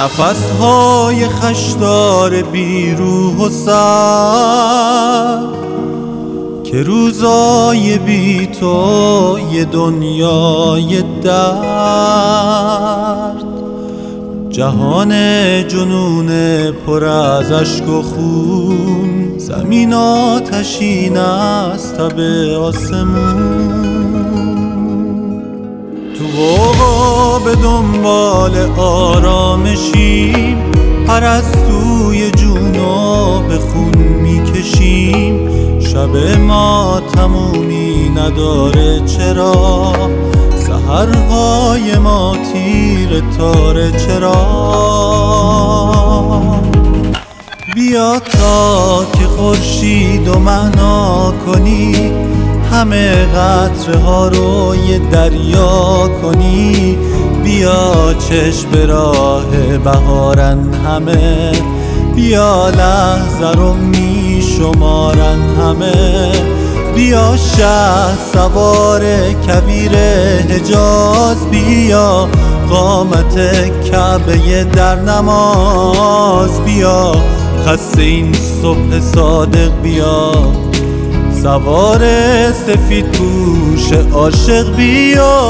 نفسهای خشدار بی روح و سر که روزای بی تو یه دنیای درد، جهان جنون پر از اشک و خون، زمین آتشین از تب آسمون. تو غوغا به دنبال آرامشیم، پرستوی جونو به خون میکشیم. شب ما تمومی نداره چرا، سحرهای ما تیر تاره چرا. بیا تا که خورشید و معنا کنی، همه قطره ها رو یه دریا کنی. بیا چشم به راه بهارن همه، بیا لحظه رو می شمارن همه. بیا شهر سوار کویر حجاز، بیا قامت کعبه در نماز. بیا خسته این صبح صادق، بیا سوار سفید پوش عاشق، بیا.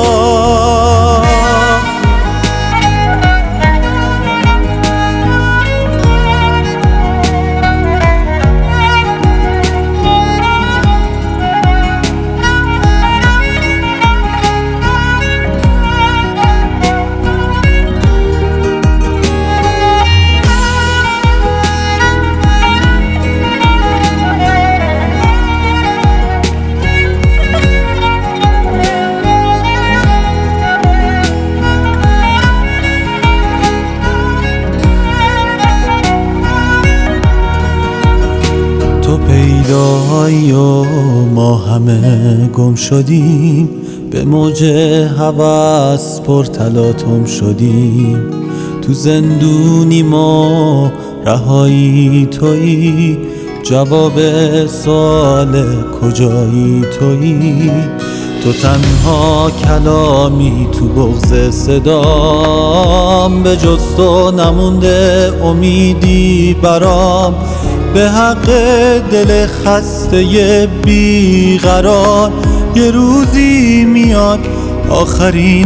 پیدایی و ما همه گم شدیم، به موج هوس پر تلاطم شدیم. تو زندونی ما رهایی تویی، جواب سوال کجایی تویی. تو تنها کلامی تو بغض صدام، به جز تو نمونده امیدی برام. به حق دل خسته بیقرار، یه روزی میاد آخرین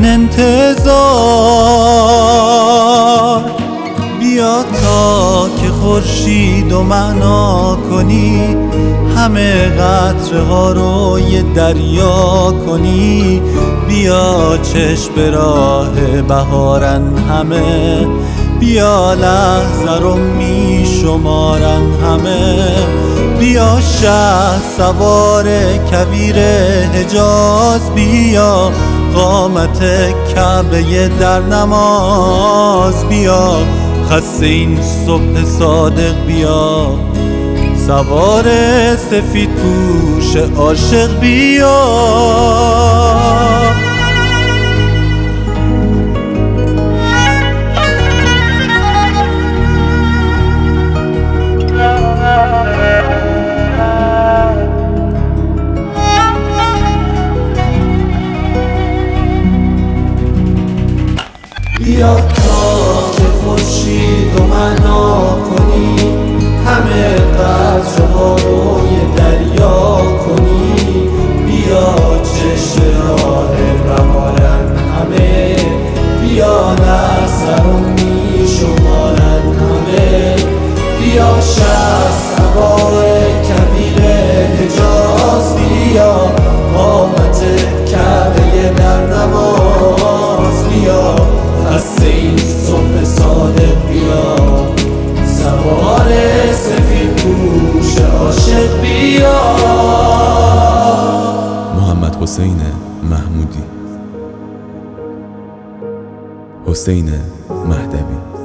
انتظار. بیا تا که خورشید و معنا کنی، همه قطره ها رو یه دریا کنی. بیا چشم به راه بهارن همه، بیا لحظه رو می شمارن همه. بیا شهر سوار کویر حجاز، بیا قامت کعبه در نماز. بیا خسته این صبح صادق، بیا سوار سفید پوش عاشق، بیا. بیا تا که خورشید و معنا کنی، همه قطره ها رو یه دریا کنی. بیا چشم راه بهارن همه، بیا لحظه رو می شمارن همه. بیا شهر سوار کویر حجاز، بیا قامت کعبه در نماز. بیا خسته این صبح صادق، بیا سوار سفید پوش عاشق، بیا. محمد حسین محمودی، حسین مهدوی.